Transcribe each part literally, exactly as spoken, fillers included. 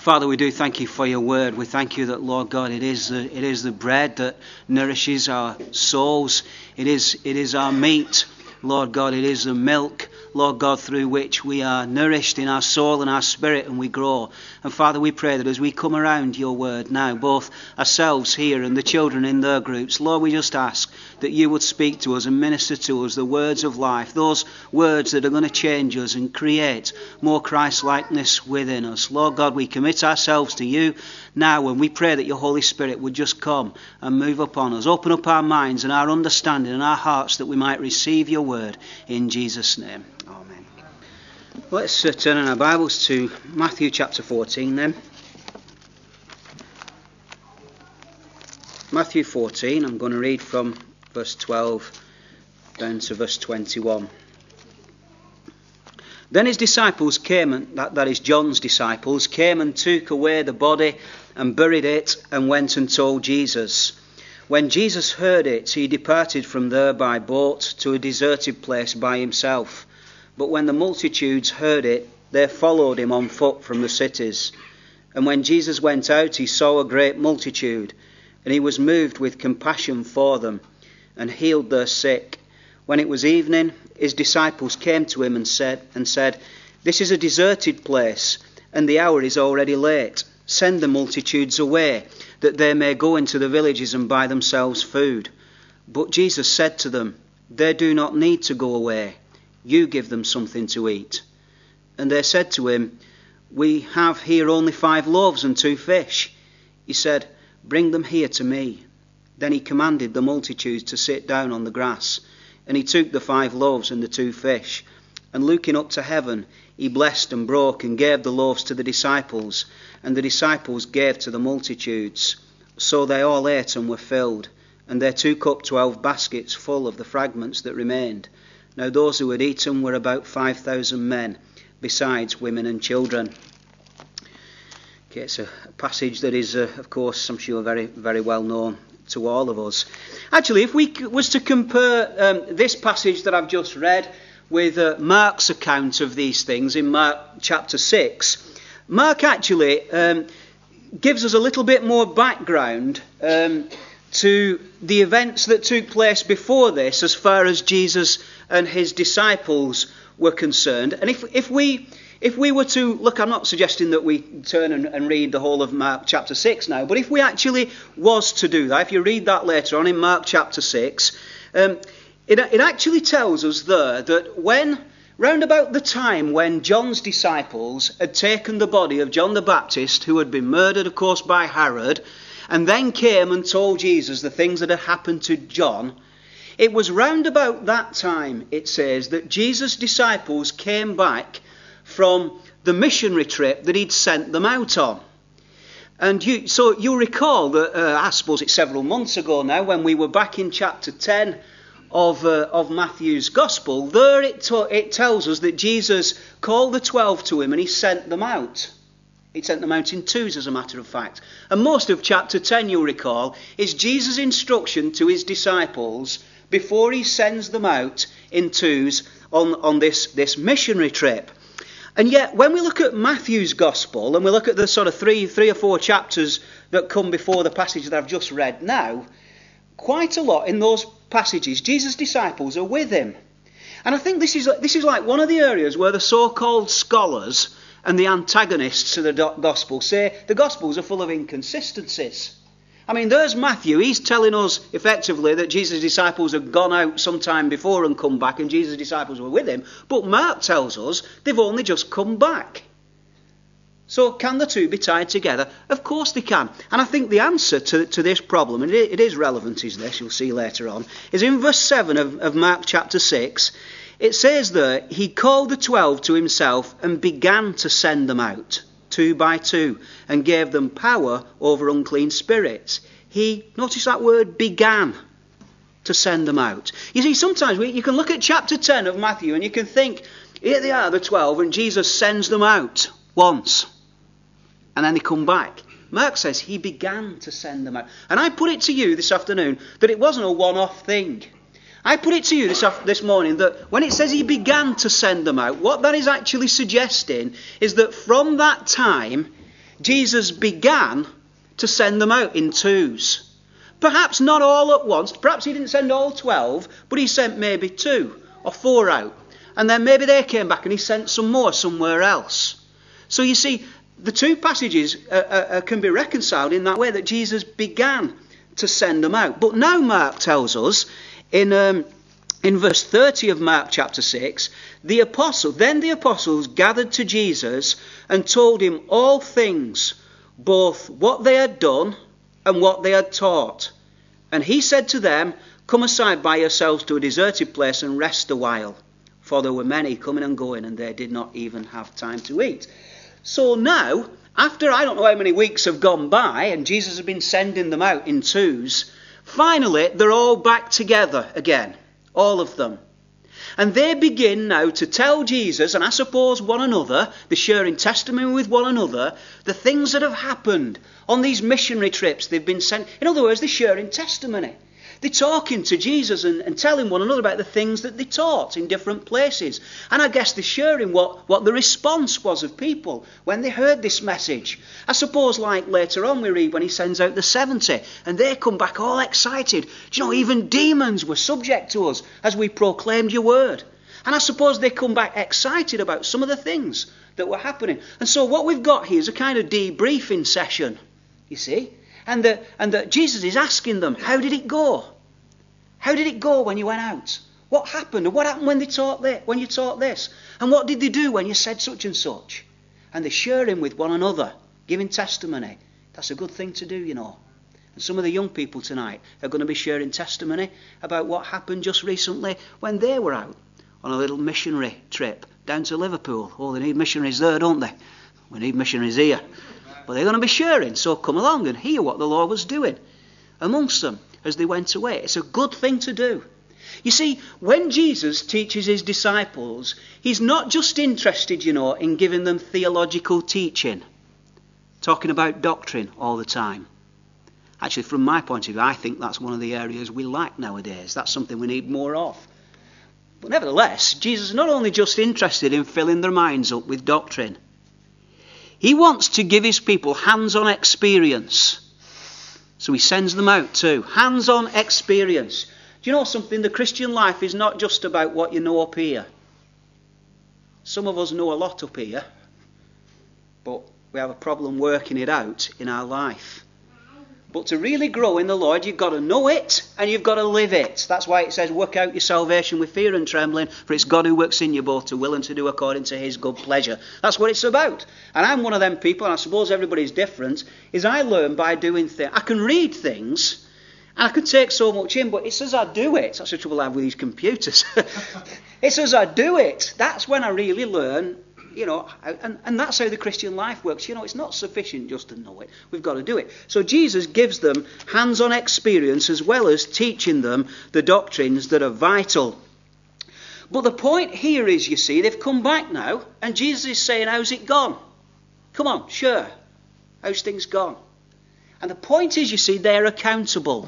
Father, we do thank you for your word. We thank you that, Lord God, it is the, it is the bread that nourishes our souls. It is, it is our meat, Lord God. It is the milk, Lord God, through which we are nourished in our soul and our spirit and we grow. And Father, we pray that as we come around your word now, both ourselves here and the children in their groups, Lord, we just ask that you would speak to us and minister to us the words of life, those words that are going to change us and create more Christ-likeness within us. Lord God, we commit ourselves to you now, and we pray that your Holy Spirit would just come and move upon us. Open up our minds and our understanding and our hearts that we might receive your word in Jesus' name. Amen. Let's uh, turn in our Bibles to Matthew chapter fourteen then. Matthew fourteen, I'm going to read from verse twelve down to verse twenty-one. Then his disciples came, and that, that is John's disciples, came and took away the body and buried it and went and told Jesus. When Jesus heard it, he departed from there by boat to a deserted place by himself. But when the multitudes heard it, they followed him on foot from the cities. And when Jesus went out, he saw a great multitude, and he was moved with compassion for them, and healed their sick. When it was evening, his disciples came to him and said, and said, "This is a deserted place, and the hour is already late. Send the multitudes away, that they may go into the villages and buy themselves food." But Jesus said to them, "They do not need to go away. You give them something to eat." And they said to him, "We have here only five loaves and two fish." He said, "Bring them here to me." Then he commanded the multitudes to sit down on the grass. And he took the five loaves and the two fish, and looking up to heaven, he blessed and broke and gave the loaves to the disciples, and the disciples gave to the multitudes. So they all ate and were filled, and they took up twelve baskets full of the fragments that remained. Now those who had eaten were about five thousand men, besides women and children. Okay, it's a passage that is, uh, of course, I'm sure very, very well known to all of us. Actually, if we was to compare um, this passage that I've just read with uh, Mark's account of these things in Mark chapter six, Mark actually um, gives us a little bit more background um, to the events that took place before this as far as Jesus and his disciples were concerned. And if if we If we were to look, I'm not suggesting that we turn and, and read the whole of Mark chapter six now, but if we actually was to do that, if you read that later on in Mark chapter six, um, it, it actually tells us there that when, round about the time when John's disciples had taken the body of John the Baptist, who had been murdered, of course, by Herod, and then came and told Jesus the things that had happened to John, it was round about that time, it says, that Jesus' disciples came back from the missionary trip that he'd sent them out on. And you, so you'll recall that, uh, I suppose it's several months ago now, when we were back in chapter ten of uh, of Matthew's Gospel, there it, to, it tells us that Jesus called the twelve to him and he sent them out. He sent them out in twos, as a matter of fact. And most of chapter ten, you'll recall, is Jesus' instruction to his disciples before he sends them out in twos on, on this, this missionary trip. And yet, when we look at Matthew's Gospel, and we look at the sort of three, three or four chapters that come before the passage that I've just read now, quite a lot in those passages, Jesus' disciples are with him. And I think this is, this is like one of the areas where the so-called scholars and the antagonists of the Gospel say the Gospels are full of inconsistencies. I mean, there's Matthew. He's telling us effectively that Jesus' disciples had gone out sometime before and come back, and Jesus' disciples were with him. But Mark tells us they've only just come back. So can the two be tied together? Of course they can. And I think the answer to, to this problem, and it, it is relevant, is this, you'll see later on, is in verse seven of, of Mark chapter six. It says there, he called the twelve to himself and began to send them out, two by two, and gave them power over unclean spirits. He, notice that word, began to send them out. You see, sometimes we, you can look at chapter ten of Matthew and you can think, here they are, the twelve, and Jesus sends them out once, and then they come back. Mark says he began to send them out. And I put it to you this afternoon that it wasn't a one-off thing. I put it to you this, this morning that when it says he began to send them out, what that is actually suggesting is that from that time Jesus began to send them out in twos. Perhaps not all at once. Perhaps he didn't send all twelve, but he sent maybe two or four out. And then maybe they came back and he sent some more somewhere else. So you see, the two passages uh, uh, can be reconciled in that way, that Jesus began to send them out. But now Mark tells us in um, in verse thirty of Mark chapter six, the apostle, then the apostles gathered to Jesus and told him all things, both what they had done and what they had taught. And he said to them, come aside by yourselves to a deserted place and rest a while. For there were many coming and going, and they did not even have time to eat. So now, after I don't know how many weeks have gone by, and Jesus has been sending them out in twos, finally they're all back together again, all of them. And they begin now to tell Jesus, and I suppose one another, they're sharing testimony with one another, the things that have happened on these missionary trips they've been sent. In other words, they're sharing testimony. They're talking to Jesus and, and telling one another about the things that they taught in different places. And I guess they're sharing what, what the response was of people when they heard this message. I suppose like later on we read when he sends out the seventy and they come back all excited. Do you know, even demons were subject to us as we proclaimed your word. And I suppose they come back excited about some of the things that were happening. And so what we've got here is a kind of debriefing session, you see. And that and that Jesus is asking them, how did it go? How did it go when you went out? What happened? And what happened when they taught this, when you taught this? And what did they do when you said such and such? And they're sharing with one another, giving testimony. That's a good thing to do, you know. And some of the young people tonight are going to be sharing testimony about what happened just recently when they were out on a little missionary trip down to Liverpool. Oh, they need missionaries there, don't they? We need missionaries here. But they're going to be sharing, so come along and hear what the Lord was doing amongst them as they went away. It's a good thing to do. You see, when Jesus teaches his disciples, he's not just interested, you know, in giving them theological teaching, talking about doctrine all the time. Actually, from my point of view, I think that's one of the areas we lack nowadays. That's something we need more of. But nevertheless, Jesus is not only just interested in filling their minds up with doctrine. He wants to give his people hands-on experience. So he sends them out too. Hands-on experience. Do you know something? The Christian life is not just about what you know up here. Some of us know a lot up here, but we have a problem working it out in our life. But to really grow in the Lord, you've got to know it and you've got to live it. That's why it says, work out your salvation with fear and trembling, for it's God who works in you both to will and to do according to his good pleasure. That's what it's about. And I'm one of them people, and I suppose everybody's different, is I learn by doing things. I can read things, and I can take so much in, but it's as I do it. That's the trouble I have with these computers. It's as I do it. That's when I really learn. You know, and, and that's how the Christian life works. You know, it's not sufficient just to know it. We've got to do it. So Jesus gives them hands-on experience as well as teaching them the doctrines that are vital. But the point here is, you see, they've come back now, and Jesus is saying, how's it gone? Come on, sure. How's things gone? And the point is, you see, they're accountable.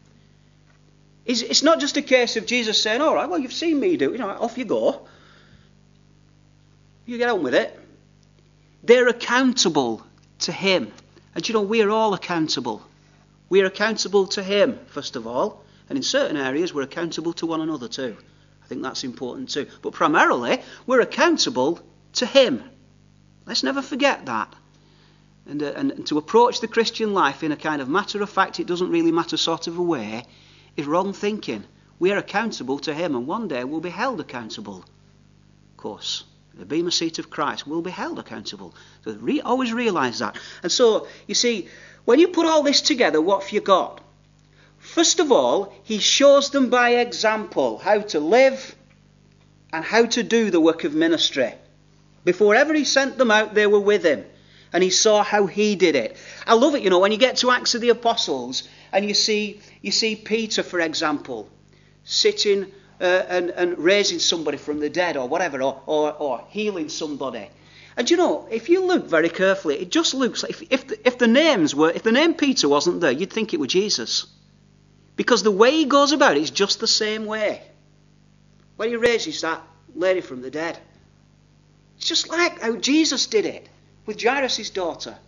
It's, it's not just a case of Jesus saying, all right, well, you've seen me do it. You know, off you go. You get on with it. They're accountable to him. And you know, we're all accountable. We're accountable to him, first of all. And in certain areas, we're accountable to one another too. I think that's important too. But primarily, we're accountable to him. Let's never forget that. And, uh, and to approach the Christian life in a kind of matter-of-fact, it doesn't really matter sort of a way, is wrong thinking. We are accountable to him, and one day we'll be held accountable. Of course. The bema seat of Christ will be held accountable. So re- always realise that. And so, you see, when you put all this together, what have you got? First of all, he shows them by example how to live and how to do the work of ministry. Before ever he sent them out, they were with him. And he saw how he did it. I love it, you know, when you get to Acts of the Apostles and you see, you see Peter, for example, sitting Uh, and, and raising somebody from the dead or whatever, or, or, or healing somebody. And you know, if you look very carefully, it just looks like, if, if, the, if the names were, if the name Peter wasn't there, you'd think it were Jesus. Because the way he goes about it is just the same way. When he raises that lady from the dead. It's just like how Jesus did it with Jairus' daughter.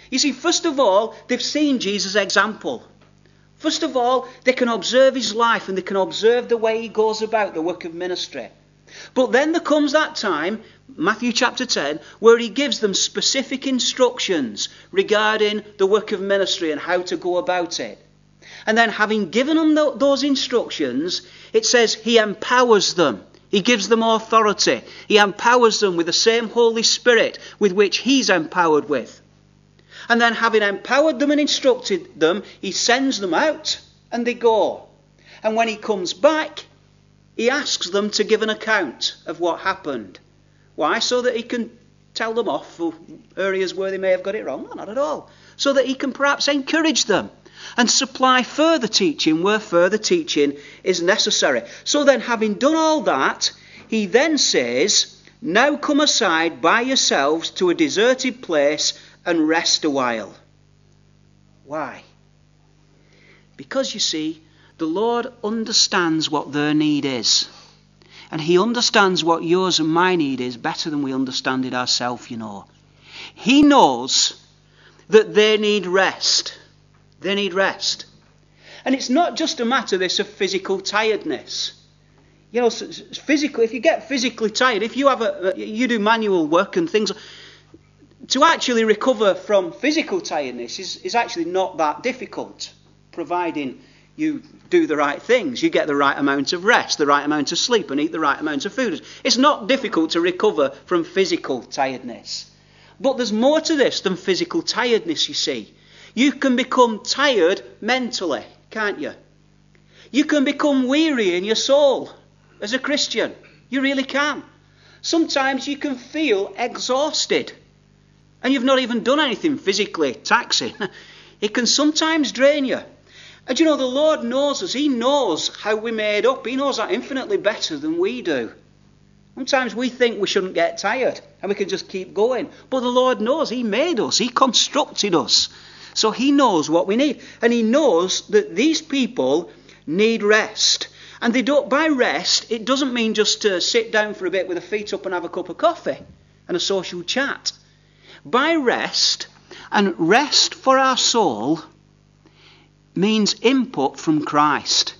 You see, first of all, they've seen Jesus' example. First of all, they can observe his life and they can observe the way he goes about the work of ministry. But then there comes that time, Matthew chapter ten, where he gives them specific instructions regarding the work of ministry and how to go about it. And then having given them th- those instructions, it says he empowers them. He gives them authority. He empowers them with the same Holy Spirit with which he's empowered with. And then having empowered them and instructed them, he sends them out and they go. And when he comes back, he asks them to give an account of what happened. Why? So that he can tell them off for areas where they may have got it wrong? No, not at all. So that he can perhaps encourage them and supply further teaching where further teaching is necessary. So then, having done all that, he then says, now come aside by yourselves to a deserted place and rest a while. Why? Because, you see, the Lord understands what their need is. And he understands what yours and my need is better than we understand it ourselves, you know. He knows that they need rest. They need rest. And it's not just a matter, this, of physical tiredness. You know, physically, if you get physically tired, if you have a, you do manual work and things, to actually recover from physical tiredness is, is actually not that difficult, providing you do the right things. You get the right amount of rest, the right amount of sleep, and eat the right amount of food. It's not difficult to recover from physical tiredness. But there's more to this than physical tiredness, you see. You can become tired mentally, can't you? You can become weary in your soul as a Christian. You really can. Sometimes you can feel exhausted. And you've not even done anything physically taxing. It can sometimes drain you. And you know, the Lord knows us. He knows how we're made up. He knows that infinitely better than we do. Sometimes we think we shouldn't get tired and we can just keep going. But the Lord knows. He made us. He constructed us. So he knows what we need. And he knows that these people need rest. And they don't, by rest, it doesn't mean just to sit down for a bit with their feet up and have a cup of coffee and a social chat. By rest, and rest for our soul means input from Christ.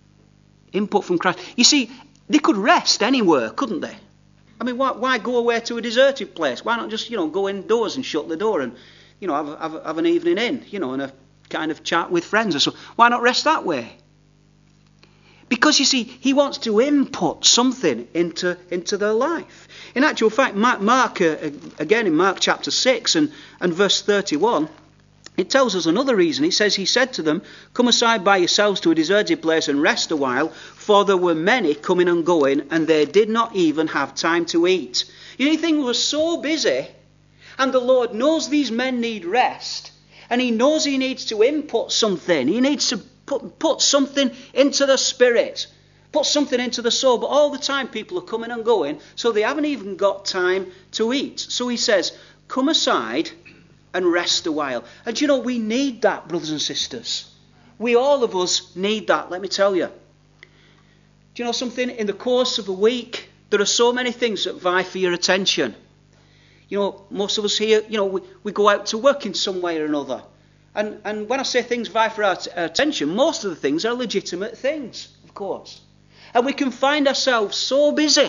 Input from Christ. You see, they could rest anywhere, couldn't they? I mean, why, why go away to a deserted place? Why not just, you know, go indoors and shut the door and, you know, have, have, have an evening in, you know, and a kind of chat with friends or so. Why not rest that way? Because, you see, he wants to input something into, into their life. In actual fact, Mark, Mark uh, again in Mark chapter six and, and verse thirty-one, it tells us another reason. It says, he said to them, come aside by yourselves to a deserted place and rest a while, for there were many coming and going, and they did not even have time to eat. You know, things were so busy, and the Lord knows these men need rest, and he knows he needs to input something. He needs to put, put something into the spirit, put something into the soul. But all the time people are coming and going, so they haven't even got time to eat. So he says, come aside and rest a while. And you know, we need that, brothers and sisters. We, all of us, need that, let me tell you. Do you know something? In the course of a week, there are so many things that vie for your attention. You know, most of us here, you know, we, we go out to work in some way or another. And, and when I say things vie for our, t- our attention, most of the things are legitimate things, of course. And we can find ourselves so busy.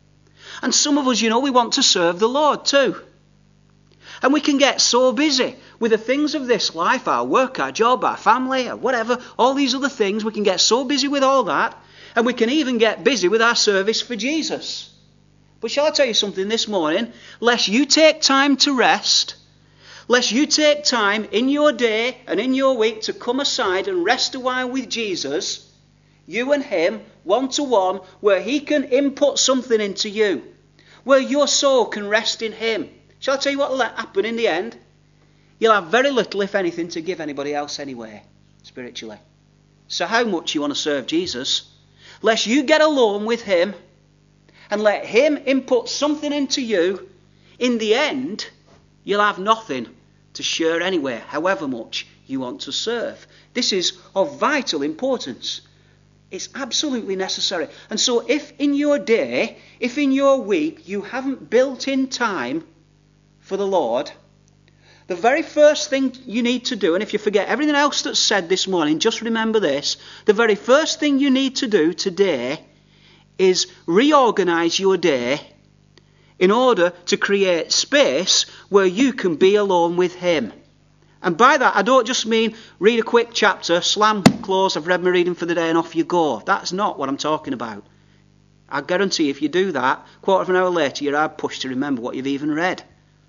And some of us, you know, we want to serve the Lord too. And we can get so busy with the things of this life, our work, our job, our family, or whatever, all these other things. We can get so busy with all that. And we can even get busy with our service for Jesus. But shall I tell you something this morning? Lest you take time to rest, lest you take time in your day and in your week to come aside and rest a while with Jesus, you and him, one to one, where he can input something into you, where your soul can rest in him. Shall I tell you what will happen in the end? You'll have very little, if anything, to give anybody else anyway, spiritually. So how much you want to serve Jesus, lest you get alone with him and let him input something into you, in the end, you'll have nothing to share anywhere, however much you want to serve. This is of vital importance. It's absolutely necessary. And so if in your day, if in your week, you haven't built in time for the Lord, The very first thing you need to do, and if you forget everything else that's said this morning, just remember this. The very first thing you need to do today is reorganize your day in order to create space where you can be alone with him. And by that, I don't just mean read a quick chapter, slam, close, I've read my reading for the day and off you go. That's not what I'm talking about. I guarantee if you do that, quarter of an hour later, you're hard pushed to remember what you've even read.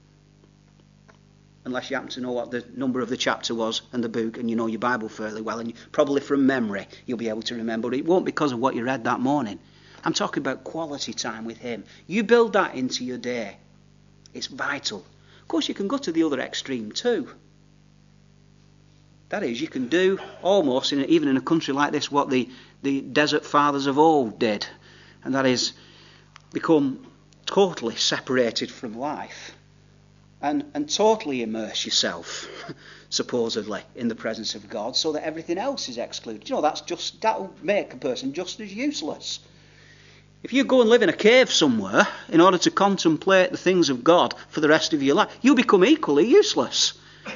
Unless you happen to know what the number of the chapter was and the book, and you know your Bible fairly well, and you, probably from memory you'll be able to remember. But it won't because of what you read that morning. I'm talking about quality time with him. You build that into your day. It's vital. Of course, you can go to the other extreme too. That is, you can do almost, in a, even in a country like this, what the, the desert fathers of old did. And that is, become totally separated from life. And, and totally immerse yourself, supposedly, in the presence of God, so that everything else is excluded. You know, that's just that'll make a person just as useless. If you go and live in a cave somewhere in order to contemplate the things of God for the rest of your life, you become equally useless.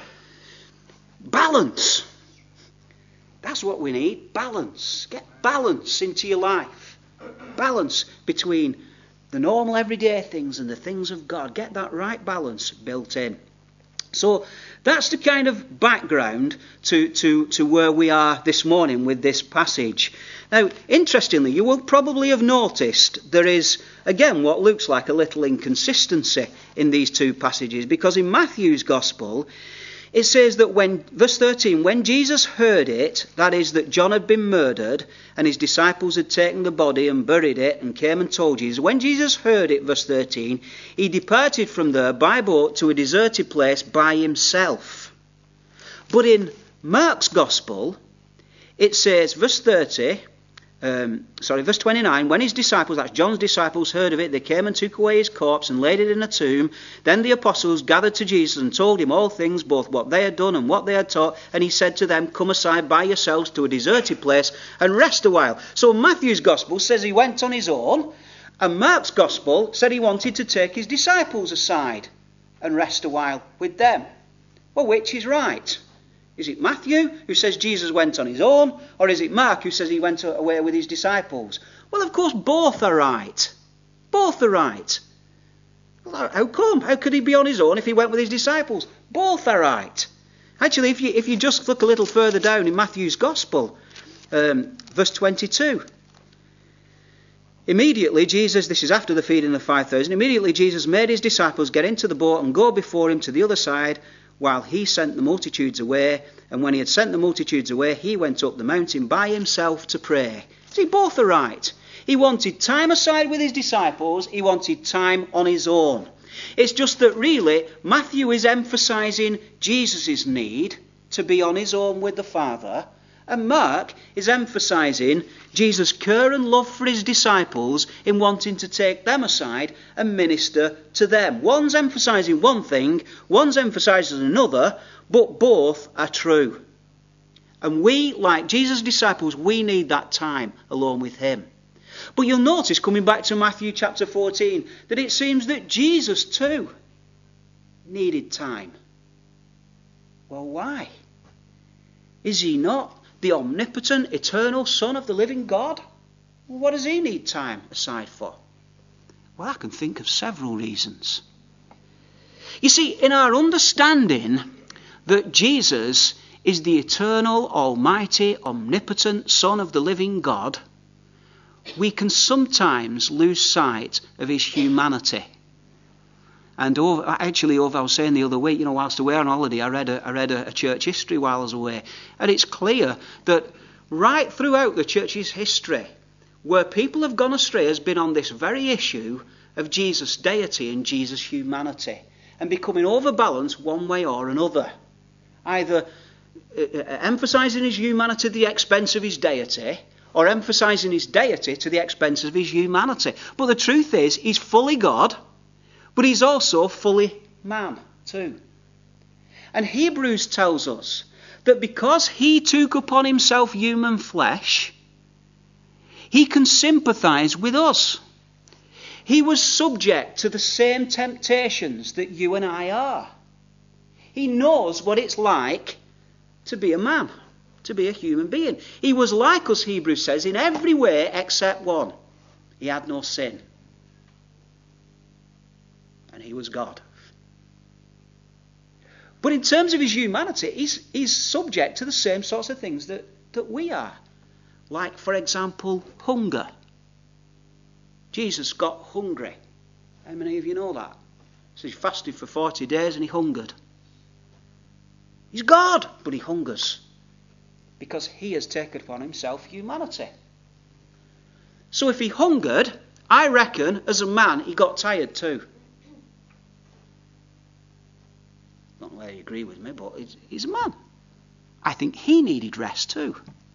Balance. That's what we need. Balance. Get balance into your life. Balance between the normal everyday things and the things of God. Get that right balance built in. So that's the kind of background to, to, to where we are this morning with this passage. Now, interestingly, you will probably have noticed there is, again, what looks like a little inconsistency in these two passages, because in Matthew's Gospel, it says that when, verse thirteen, when Jesus heard it, that is, that John had been murdered, and his disciples had taken the body and buried it, and came and told Jesus, when Jesus heard it, verse thirteen, he departed from there by boat to a deserted place by himself. But in Mark's Gospel, it says, verse thirty, Um, sorry, verse twenty-nine, when his disciples, that's John's disciples, heard of it, they came and took away his corpse and laid it in a tomb. Then the apostles gathered to Jesus and told him all things, both what they had done and what they had taught. And he said to them, come aside by yourselves to a deserted place and rest a while. So Matthew's Gospel says he went on his own, and Mark's Gospel said he wanted to take his disciples aside and rest a while with them. Well, which is right? Is it Matthew who says Jesus went on his own, or is it Mark who says he went away with his disciples? Well, of course, both are right. Both are right. Well, how come? How could he be on his own if he went with his disciples? Both are right. Actually, if you if you just look a little further down in Matthew's Gospel, um, verse twenty-two. Immediately Jesus, this is after the feeding of five thousand, immediately Jesus made his disciples get into the boat and go before him to the other side, while he sent the multitudes away. And when he had sent the multitudes away, he went up the mountain by himself to pray. See, both are right. He wanted time aside with his disciples. He wanted time on his own. It's just that really, Matthew is emphasising Jesus' need to be on his own with the Father. And Mark is emphasising Jesus' care and love for his disciples in wanting to take them aside and minister to them. One's emphasising one thing, one's emphasising another, but both are true. And we, like Jesus' disciples, we need that time alone with him. But you'll notice, coming back to Matthew chapter fourteen, that it seems that Jesus too needed time. Well, why? Is he not the omnipotent, eternal Son of the living God? Well, what does he need time aside for? Well, I can think of several reasons. You see, in our understanding that Jesus is the eternal, almighty, omnipotent Son of the living God, we can sometimes lose sight of his humanity. And over, actually, over, I was saying the other week, you know, whilst away on holiday, I read, a, I read a, a church history while I was away. And it's clear that right throughout the church's history, where people have gone astray has been on this very issue of Jesus' deity and Jesus' humanity, and becoming overbalanced one way or another. Either uh, emphasising his humanity at the expense of his deity, or emphasising his deity to the expense of his humanity. But the truth is, he's fully God, but he's also fully man too. And Hebrews tells us that because he took upon himself human flesh, he can sympathise with us. He was subject to the same temptations that you and I are. He knows what it's like to be a man, to be a human being. He was like us, Hebrews says, in every way except one. He had no sin. And he was God. But in terms of his humanity, he's, he's subject to the same sorts of things that, that we are. Like, for example, hunger. Jesus got hungry. How many of you know that? So he fasted for forty days and he hungered. He's God, but he hungers. Because he has taken upon himself humanity. So if he hungered, I reckon, as a man, he got tired too. Not whether you agree with me, but he's, he's a man. I think he needed rest too.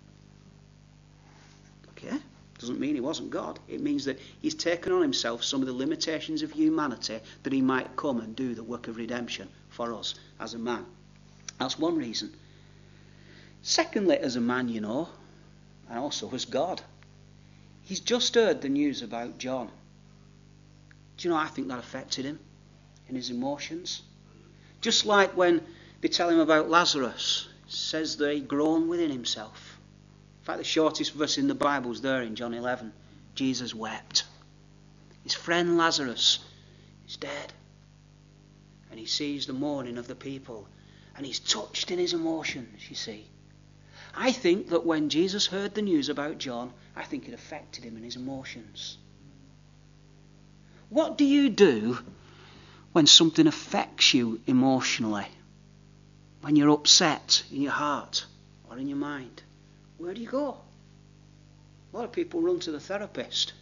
Okay? Doesn't mean he wasn't God. It means that he's taken on himself some of the limitations of humanity that he might come and do the work of redemption for us as a man. That's one reason. Secondly, as a man, you know, and also as God, he's just heard the news about John. Do you know, I think that affected him in his emotions. Just like when they tell him about Lazarus, it says that he groaned within himself. In fact, the shortest verse in the Bible is there in John eleven. Jesus wept. His friend Lazarus is dead. And he sees the mourning of the people. And he's touched in his emotions, you see. I think that when Jesus heard the news about John, I think it affected him in his emotions. What do you do when something affects you emotionally? When you're upset in your heart or in your mind? Where do you go? A lot of people run to the therapist.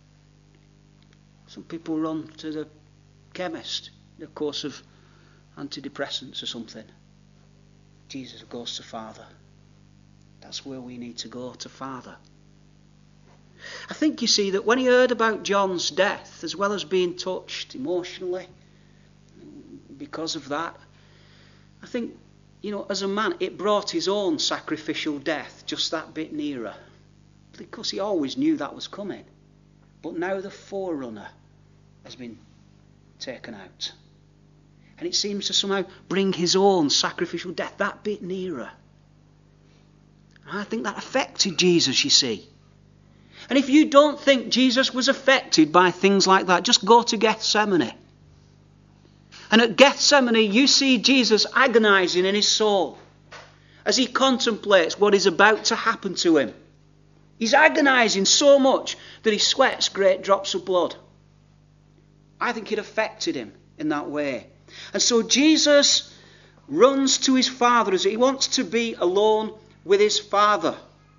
Some people run to the chemist, the course of antidepressants or something. Jesus goes to Father. That's where we need to go, to Father. I think you see that when he heard about John's death, as well as being touched emotionally because of that, I think, you know, as a man, it brought his own sacrificial death just that bit nearer. Because he always knew that was coming. But now the forerunner has been taken out. And it seems to somehow bring his own sacrificial death that bit nearer. And I think that affected Jesus, you see. And if you don't think Jesus was affected by things like that, just go to Gethsemane. And at Gethsemane, you see Jesus agonizing in his soul as he contemplates what is about to happen to him. He's agonizing so much that he sweats great drops of blood. I think it affected him in that way. And so Jesus runs to his Father as he wants to be alone with his Father.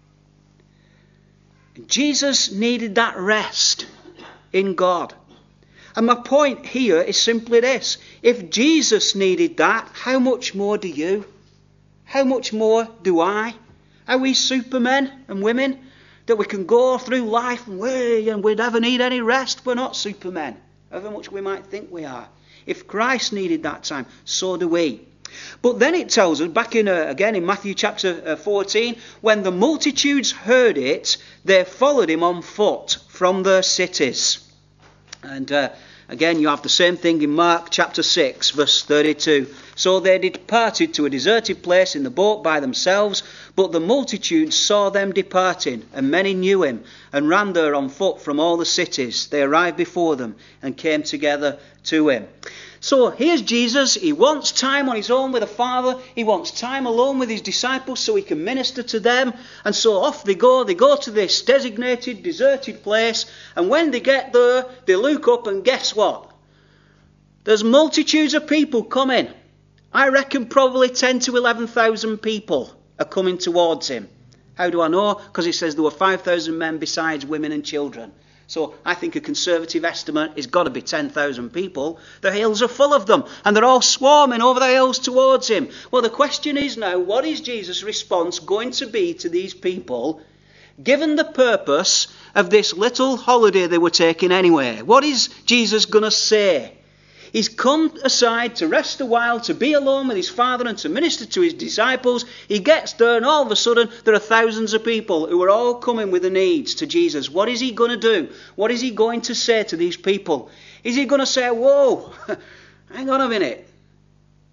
Jesus needed that rest in God. And my point here is simply this. If Jesus needed that, how much more do you? How much more do I? Are we supermen and women that we can go through life and we, and we never need any rest? We're not supermen, however much we might think we are. If Christ needed that time, so do we. But then it tells us, back in uh, again in Matthew chapter uh, fourteen, when the multitudes heard it, they followed him on foot from their cities. And uh, again, you have the same thing in Mark chapter six, verse thirty-two. So they departed to a deserted place in the boat by themselves, but the multitude saw them departing, and many knew him, and ran there on foot from all the cities. They arrived before them, and came together to him. So here's Jesus. He wants time on his own with the Father. He wants time alone with his disciples so he can minister to them. And so off they go. They go to this designated, deserted place. And when they get there, they look up and guess what? There's multitudes of people coming. I reckon probably ten to eleven thousand people are coming towards him. How do I know? Because it says there were five thousand men besides women and children. So I think a conservative estimate has got to be ten thousand people. The hills are full of them, and they're all swarming over the hills towards him. Well, the question is now, what is Jesus' response going to be to these people, given the purpose of this little holiday they were taking anyway? What is Jesus going to say? He's come aside to rest a while, to be alone with his Father and to minister to his disciples. He gets there and all of a sudden there are thousands of people who are all coming with the needs to Jesus. What is he going to do? What is he going to say to these people? Is he going to say, whoa, hang on a minute.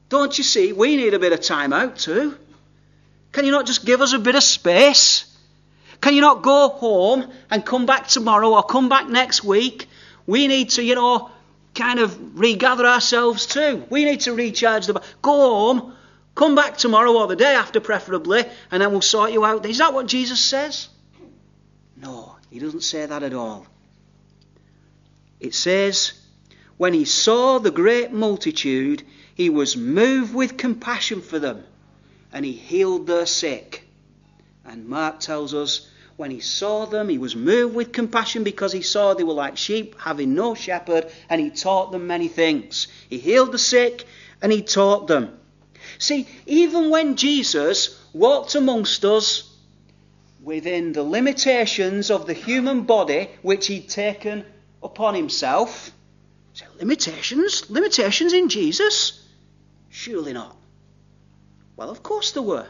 Don't you see, we need a bit of time out too. Can you not just give us a bit of space? Can you not go home and come back tomorrow or come back next week? We need to, you know, kind of regather ourselves too. We need to recharge the... Go home, come back tomorrow or the day after preferably, and then we'll sort you out. Is that what Jesus says? No, he doesn't say that at all. It says, when he saw the great multitude, he was moved with compassion for them, and he healed their sick. And Mark tells us, when he saw them, he was moved with compassion because he saw they were like sheep having no shepherd, and he taught them many things. He healed the sick, and he taught them. See, even when Jesus walked amongst us within the limitations of the human body which he'd taken upon himself, so limitations? Limitations in Jesus? Surely not. Well, of course there were.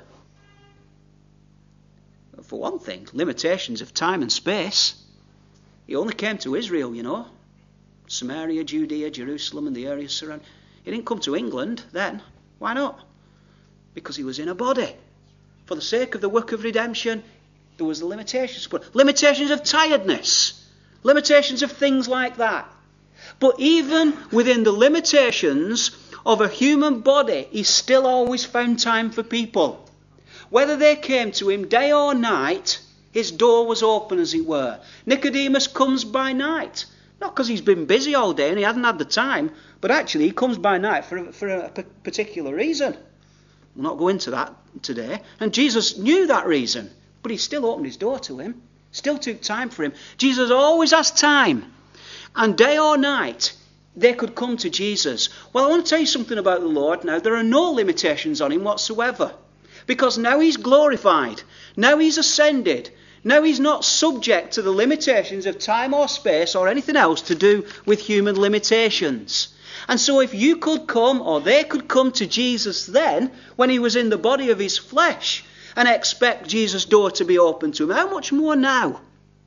For one thing, limitations of time and space. He only came to Israel, you know. Samaria, Judea, Jerusalem and the areas surrounding. He didn't come to England then. Why not? Because he was in a body. For the sake of the work of redemption, there was the limitations. But limitations of tiredness. Limitations of things like that. But even within the limitations of a human body, he still always found time for people. Whether they came to him day or night, his door was open, as it were. Nicodemus comes by night. Not because he's been busy all day and he hasn't had the time, but actually he comes by night for, for a particular reason. We'll not go into that today. And Jesus knew that reason, but he still opened his door to him. Still took time for him. Jesus always has time. And day or night, they could come to Jesus. Well, I want to tell you something about the Lord now. There are no limitations on him whatsoever. Because now he's glorified. Now he's ascended. Now he's not subject to the limitations of time or space or anything else to do with human limitations. And so if you could come, or they could come to Jesus then, when he was in the body of his flesh, and expect Jesus' door to be open to him, how much more now?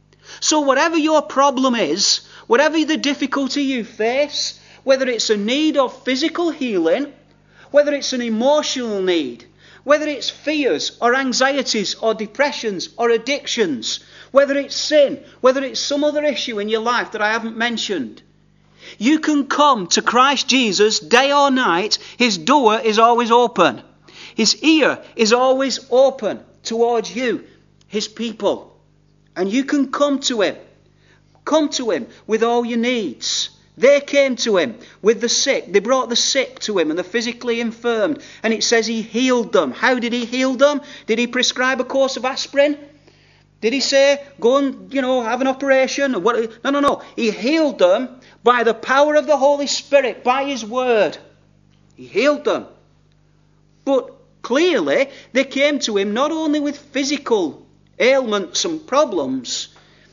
So whatever your problem is, whatever the difficulty you face, whether it's a need of physical healing, whether it's an emotional need, whether it's fears or anxieties or depressions or addictions, whether it's sin, whether it's some other issue in your life that I haven't mentioned, you can come to Christ Jesus day or night. His door is always open. His ear is always open towards you, his people. And you can come to him. Come to him with all your needs. They came to him with the sick. They brought the sick to him and the physically infirmed. And it says he healed them. How did he heal them? Did he prescribe a course of aspirin? Did he say, go and, you know, have an operation? What? No, no, no. He healed them by the power of the Holy Spirit, by his word. He healed them. But clearly, they came to him not only with physical ailments and problems.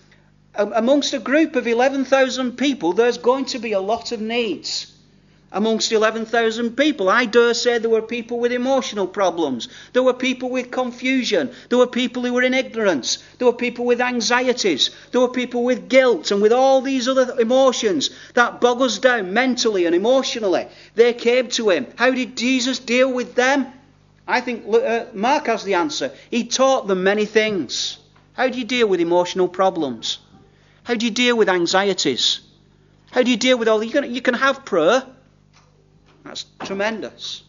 Amongst a group of eleven thousand people, there's going to be a lot of needs. Amongst eleven thousand people, I dare say there were people with emotional problems. There were people with confusion. There were people who were in ignorance. There were people with anxieties. There were people with guilt and with all these other emotions that bog us down mentally and emotionally. They came to him. How did Jesus deal with them? I think uh, Mark has the answer. He taught them many things. How do you deal with emotional problems? How do you deal with anxieties? How do you deal with all that? You can, you can have prayer. That's tremendous.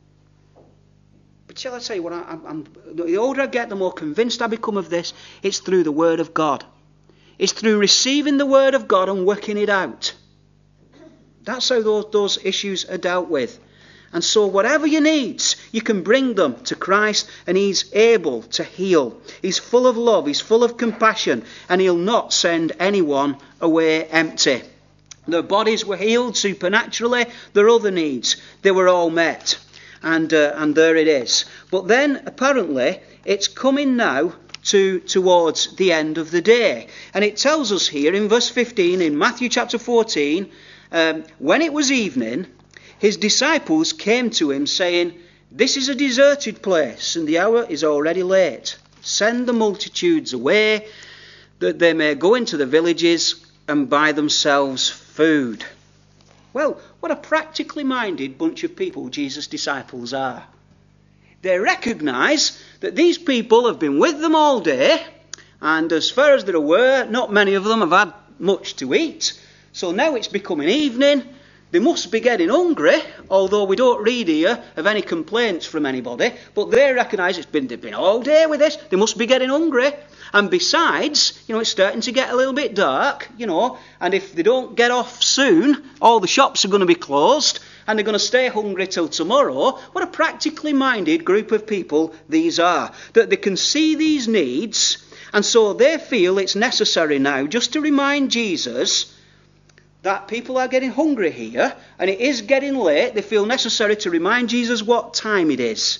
But shall I tell you what? I, I'm, the older I get, the more convinced I become of this. It's through the Word of God. It's through receiving the Word of God and working it out. That's how those, those issues are dealt with. And so whatever your needs, you can bring them to Christ and he's able to heal. He's full of love, he's full of compassion, and he'll not send anyone away empty. Their bodies were healed supernaturally, their other needs, they were all met. And uh, and there it is. But then apparently it's coming now to towards the end of the day. And it tells us here in verse fifteen in Matthew chapter fourteen, um, when it was evening, his disciples came to him saying, "This is a deserted place, and the hour is already late. Send the multitudes away, that they may go into the villages and buy themselves food." Well, what a practically minded bunch of people Jesus' disciples are. They recognise that these people have been with them all day, and as far as they're aware, not many of them have had much to eat. So now it's becoming evening. They must be getting hungry, although we don't read here of any complaints from anybody. But they recognise it's been, they've been all day with this. They must be getting hungry. And besides, you know, it's starting to get a little bit dark, you know, and if they don't get off soon, all the shops are going to be closed and they're going to stay hungry till tomorrow. What a practically minded group of people these are. That they can see these needs, and so they feel it's necessary now just to remind Jesus that people are getting hungry here, and it is getting late. They feel necessary to remind Jesus what time it is.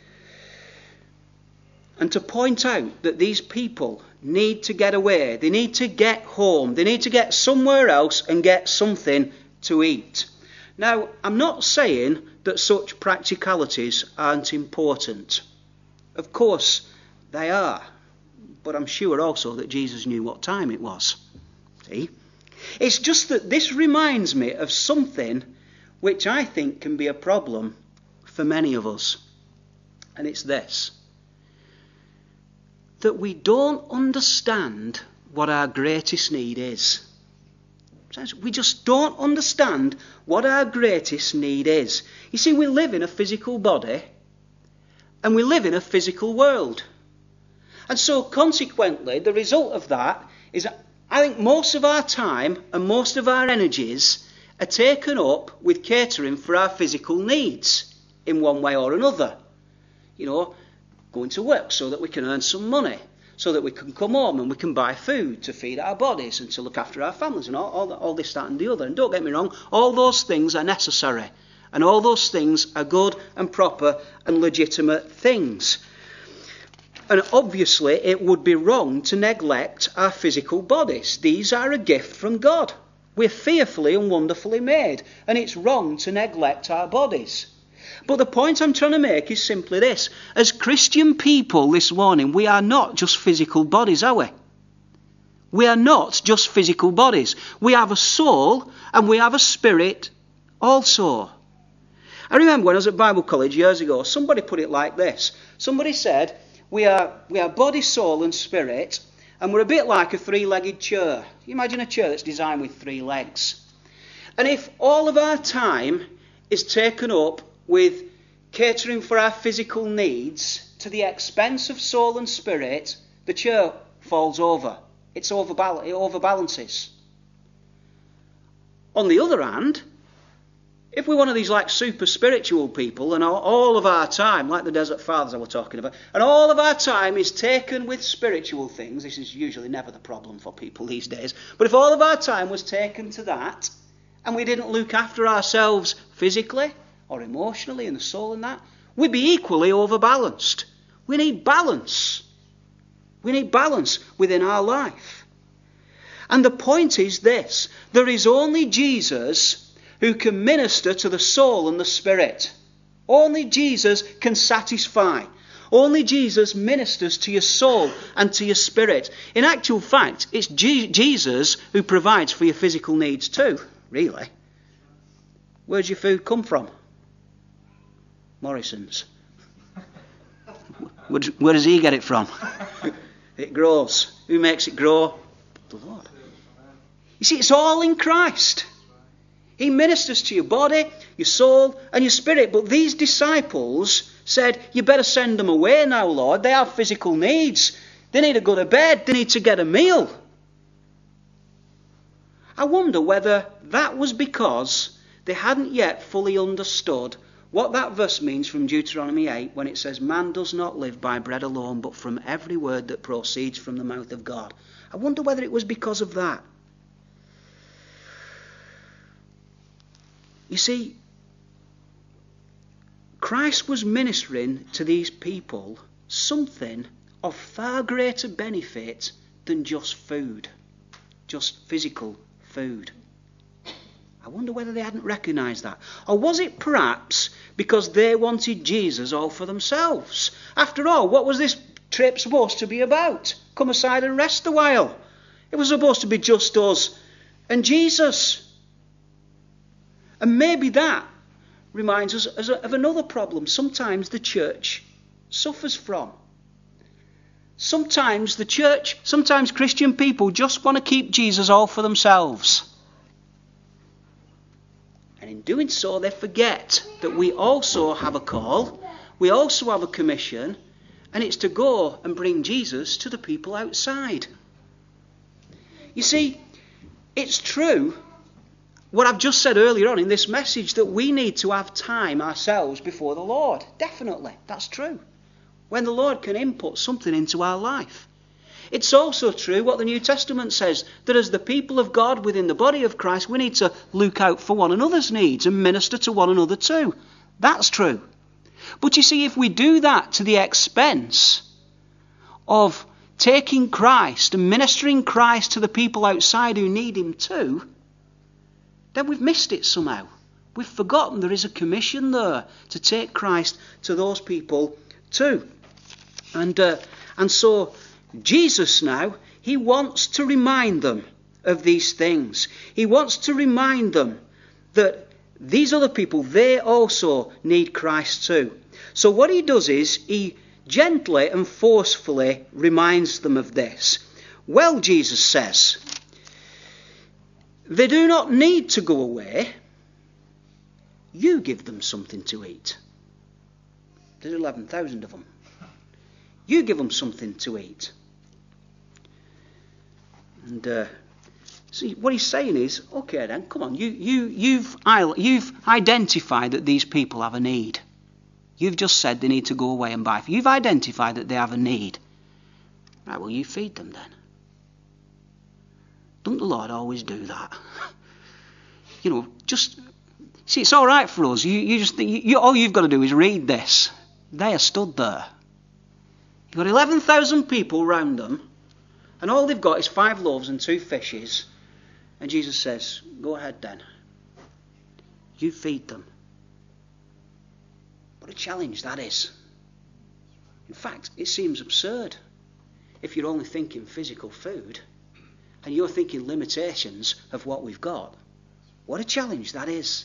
And to point out that these people need to get away. They need to get home. They need to get somewhere else and get something to eat. Now, I'm not saying that such practicalities aren't important. Of course, they are. But I'm sure also that Jesus knew what time it was. See? It's just that this reminds me of something which I think can be a problem for many of us. And it's this. That we don't understand what our greatest need is. We just don't understand what our greatest need is. You see, we live in a physical body and we live in a physical world. And so consequently, the result of that is that I think most of our time and most of our energies are taken up with catering for our physical needs in one way or another. You know, going to work so that we can earn some money, so that we can come home and we can buy food to feed our bodies and to look after our families and all, all, all this, that and the other. And don't get me wrong, all those things are necessary. And all those things are good and proper and legitimate things. And obviously it would be wrong to neglect our physical bodies. These are a gift from God. We're fearfully and wonderfully made. And it's wrong to neglect our bodies. But the point I'm trying to make is simply this. As Christian people this morning, we are not just physical bodies, are we? We are not just physical bodies. We have a soul and we have a spirit also. I remember when I was at Bible college years ago, somebody put it like this. Somebody said, we are, we are body, soul and spirit, and we're a bit like a three-legged chair. You imagine a chair that's designed with three legs. And if all of our time is taken up with catering for our physical needs to the expense of soul and spirit, the chair falls over. It's overbal- it overbalances. On the other hand, if we're one of these like super spiritual people and all, all of our time, like the Desert Fathers I was talking about, and all of our time is taken with spiritual things, this is usually never the problem for people these days, but if all of our time was taken to that and we didn't look after ourselves physically or emotionally in the soul and that, we'd be equally overbalanced. We need balance. We need balance within our life. And the point is this. There is only Jesus who can minister to the soul and the spirit. Only Jesus can satisfy. Only Jesus ministers to your soul and to your spirit. In actual fact, it's G- Jesus who provides for your physical needs too, really. Where's your food come from? Morrison's. Where, where does he get it from? It grows. Who makes it grow? The Lord. You see, it's all in Christ. He ministers to your body, your soul, and your spirit. But these disciples said, you better send them away now, Lord. They have physical needs. They need to go to bed. They need to get a meal. I wonder whether that was because they hadn't yet fully understood what that verse means from Deuteronomy eight when it says, man does not live by bread alone, but from every word that proceeds from the mouth of God. I wonder whether it was because of that. You see, Christ was ministering to these people something of far greater benefit than just food, just physical food. I wonder whether they hadn't recognised that. Or was it perhaps because they wanted Jesus all for themselves? After all, what was this trip supposed to be about? Come aside and rest a while. It was supposed to be just us and Jesus. And maybe that reminds us of another problem sometimes the church suffers from. Sometimes the church, sometimes Christian people just want to keep Jesus all for themselves. And in doing so, they forget that we also have a call, we also have a commission, and it's to go and bring Jesus to the people outside. You see, it's true what I've just said earlier on in this message, that we need to have time ourselves before the Lord. Definitely, that's true. When the Lord can input something into our life. It's also true what the New Testament says, that as the people of God within the body of Christ, we need to look out for one another's needs and minister to one another too. That's true. But you see, if we do that to the expense of taking Christ and ministering Christ to the people outside who need him too, then we've missed it somehow. We've forgotten there is a commission there to take Christ to those people too. And uh, and so Jesus now, he wants to remind them of these things. He wants to remind them that these other people, they also need Christ too. So what he does is he gently and forcefully reminds them of this. Well, Jesus says, they do not need to go away. You give them something to eat. There's eleven thousand of them. You give them something to eat. And uh, see, what he's saying is, okay then, come on, you, you, you've, you've identified that these people have a need. You've just said they need to go away and buy. You've identified that they have a need. Right, well, you feed them then. Don't the Lord always do that? You know, just, see, it's all right for us. You, you just, you, you, all you've got to do is read this. They are stood there. You've got eleven thousand people round them, and all they've got is five loaves and two fishes. And Jesus says, go ahead then. You feed them. What a challenge that is. In fact, it seems absurd if you're only thinking physical food and you're thinking limitations of what we've got. What a challenge that is.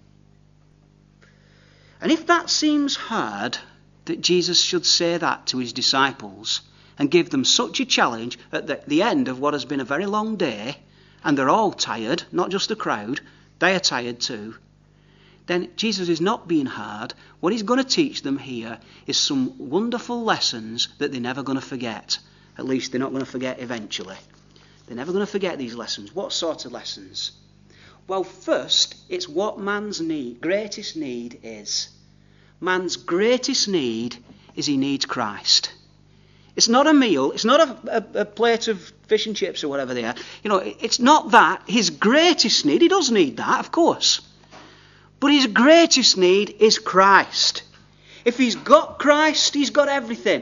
And if that seems hard, that Jesus should say that to his disciples and give them such a challenge at the, the end of what has been a very long day, and they're all tired, not just the crowd, they are tired too, then Jesus is not being hard. What he's going to teach them here is some wonderful lessons that they're never going to forget. At least they're not going to forget eventually. They're never going to forget these lessons. What sort of lessons? Well, first, it's what man's need, greatest need is. Man's greatest need is he needs Christ. It's not a meal. It's not a, a, a plate of fish and chips or whatever they are. You know, it's not that. His greatest need, he does need that, of course. But his greatest need is Christ. If he's got Christ, he's got everything.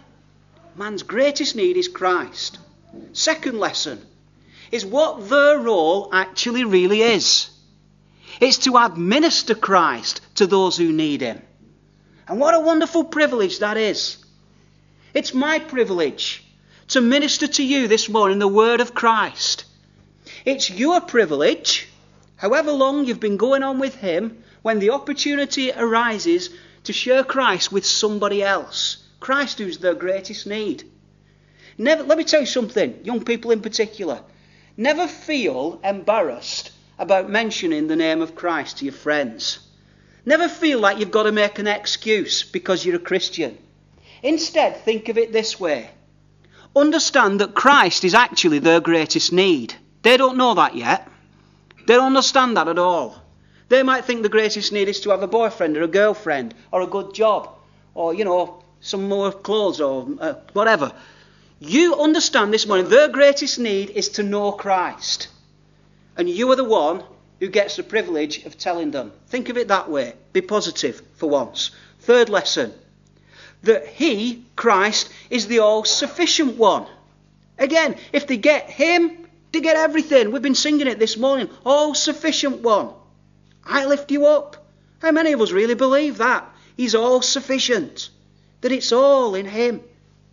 Man's greatest need is Christ. Second lesson is what their role actually really is. It's to administer Christ to those who need him. And what a wonderful privilege that is. It's my privilege to minister to you this morning the word of Christ. It's your privilege, however long you've been going on with him, when the opportunity arises to share Christ with somebody else. Christ who's their greatest need. Never, let me tell you something, young people in particular. Never feel embarrassed about mentioning the name of Christ to your friends. Never feel like you've got to make an excuse because you're a Christian. Instead, think of it this way. Understand that Christ is actually their greatest need. They don't know that yet. They don't understand that at all. They might think the greatest need is to have a boyfriend or a girlfriend or a good job or, you know, some more clothes or uh, whatever. You understand this morning, their greatest need is to know Christ. And you are the one who gets the privilege of telling them. Think of it that way. Be positive for once. Third lesson. That he, Christ, is the all-sufficient one. Again, if they get him, they get everything. We've been singing it this morning. All-sufficient one. I lift you up. How many of us really believe that? He's all-sufficient. That it's all in him.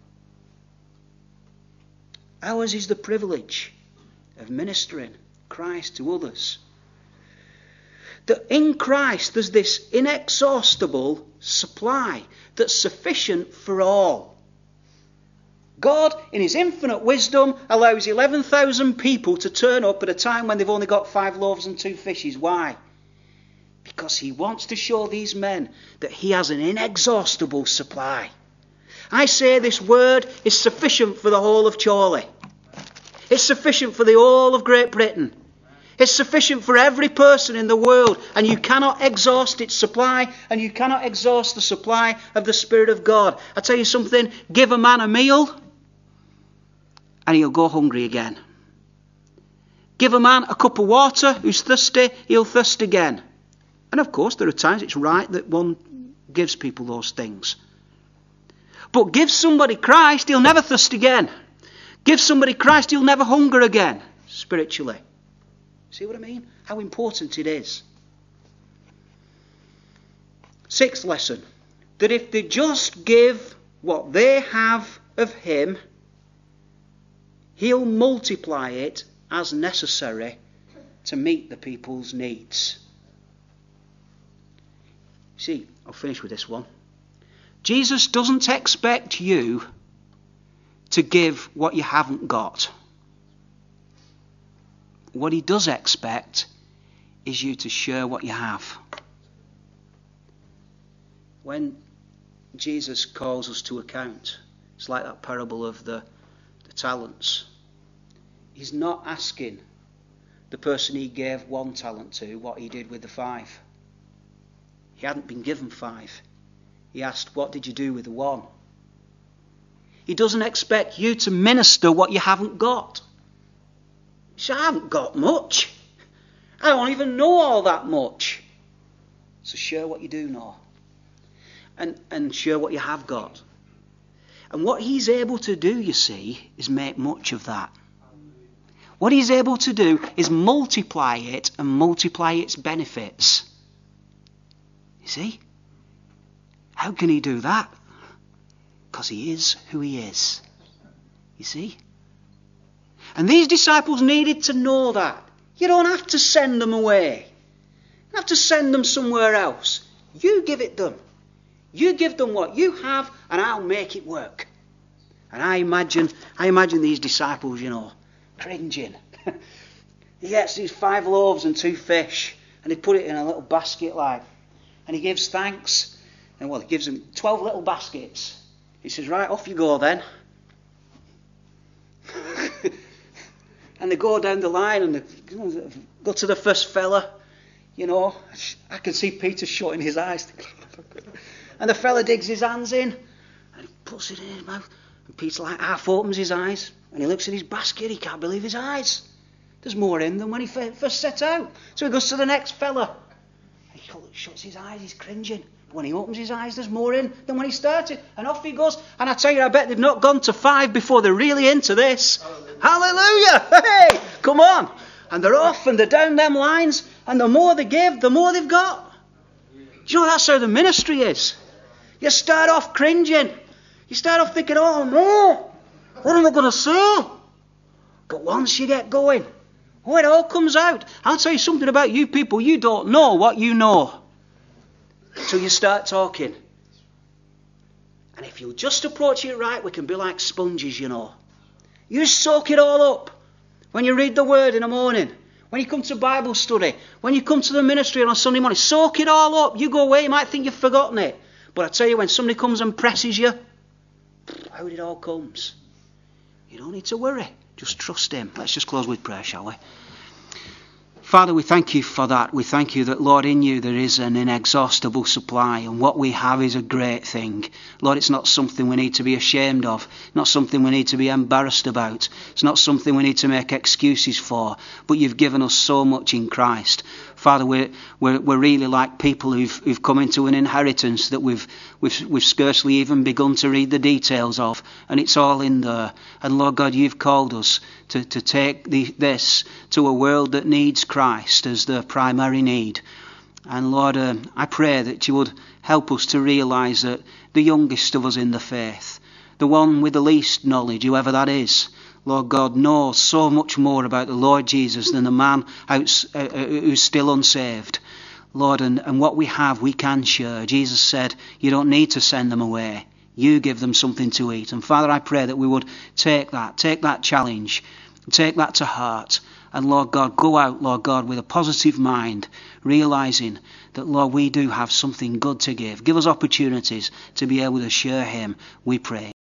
Ours is the privilege of ministering Christ to others. that in Christ there's this inexhaustible supply that's sufficient for all. God, in his infinite wisdom, allows eleven thousand people to turn up at a time when they've only got five loaves and two fishes. Why? Because he wants to show these men that he has an inexhaustible supply. I say this word is sufficient for the whole of Chorley. It's sufficient for the whole of Great Britain. It's sufficient for every person in the world, and you cannot exhaust its supply, and you cannot exhaust the supply of the Spirit of God. I tell you something, give a man a meal, and he'll go hungry again. Give a man a cup of water who's thirsty, he'll thirst again. And of course, there are times it's right that one gives people those things. But give somebody Christ, he'll never thirst again. Give somebody Christ, he'll never hunger again, spiritually. See what I mean? How important it is. Sixth lesson. That if they just give what they have of him, he'll multiply it as necessary to meet the people's needs. See, I'll finish with this one. Jesus doesn't expect you to give what you haven't got. What he does expect is you to share what you have. When Jesus calls us to account, it's like that parable of the, the talents. He's not asking the person he gave one talent to what he did with the five. He hadn't been given five. He asked, what did you do with the one? He doesn't expect you to minister what you haven't got. So I haven't got much. I don't even know all that much. So share what you do know. And, and share what you have got. And what he's able to do, you see, is make much of that. What he's able to do is multiply it and multiply its benefits. You see? How can he do that? Because he is who he is. You see? And these disciples needed to know that. You don't have to send them away. You don't have to send them somewhere else. You give it them. You give them what you have, and I'll make it work. And I imagine, I imagine these disciples, you know, cringing. He gets these five loaves and two fish, and they put it in a little basket like, and he gives thanks. And well, he gives them twelve little baskets. He says, right, off you go then. And they go down the line and they go to the first fella. You know, I can see Peter shutting his eyes. And the fella digs his hands in and he puts it in his mouth. And Peter like half opens his eyes and he looks at his basket. He can't believe his eyes. There's more in than when he first set out. So he goes to the next fella. He shuts his eyes, he's cringing. When he opens his eyes, there's more in than when he started. And off he goes. And I tell you, I bet they've not gone to five before they're really into this. Hallelujah! Hallelujah. Hey, come on. And they're off and they're down them lines. And the more they give, the more they've got. Do you know that's how the ministry is? You start off cringing. You start off thinking, oh no, what am I going to say? But once you get going, oh, it all comes out. I'll tell you something about you people. You don't know what you know. So you start talking. And if you just approach it right, we can be like sponges, you know. You just soak it all up. When you read the word in the morning, when you come to Bible study, when you come to the ministry on a Sunday morning, soak it all up. You go away, you might think you've forgotten it. But I tell you, when somebody comes and presses you, out it all comes. You don't need to worry. Just trust him. Let's just close with prayer, shall we? Father, we thank you for that. We thank you that, Lord, in you there is an inexhaustible supply, and what we have is a great thing. Lord, it's not something we need to be ashamed of, not something we need to be embarrassed about. It's not something we need to make excuses for, but you've given us so much in Christ. Father, we're, we're, we're really like people who've, who've come into an inheritance that we've, we've, we've scarcely even begun to read the details of, and it's all in there. And Lord God, you've called us to, to take the, this to a world that needs Christ as the primary need. And Lord, uh, I pray that you would help us to realise that the youngest of us in the faith, the one with the least knowledge, whoever that is, Lord God, knows so much more about the Lord Jesus than the man out, uh, who's still unsaved. Lord, and, and what we have we can share. Jesus said, you don't need to send them away. You give them something to eat. And Father, I pray that we would take that, take that challenge, take that to heart. And Lord God, go out, Lord God, with a positive mind, realising that, Lord, we do have something good to give. Give us opportunities to be able to share him, we pray.